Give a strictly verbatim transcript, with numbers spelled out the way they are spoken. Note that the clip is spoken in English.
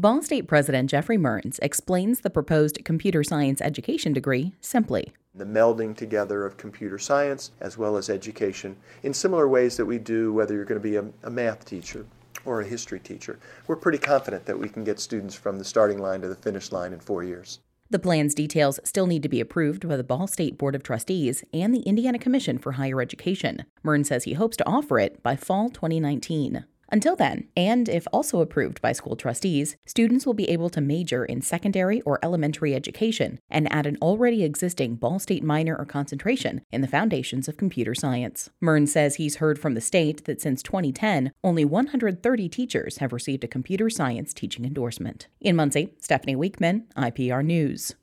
Ball State President Jeffrey Mearns explains the proposed computer science education degree simply. The melding together of computer science as well as education in similar ways that we do whether you're going to be a, a math teacher or a history teacher. We're pretty confident that we can get students from the starting line to the finish line in four years. The plan's details still need to be approved by the Ball State Board of Trustees and the Indiana Commission for Higher Education. Mearns says he hopes to offer it by fall twenty nineteen. Until then, and if also approved by school trustees, students will be able to major in secondary or elementary education and add an already existing Ball State minor or concentration in the foundations of computer science. Mearns says he's heard from the state that since twenty ten, only one hundred thirty teachers have received a computer science teaching endorsement. In Muncie, Stephanie Weekman, I P R News.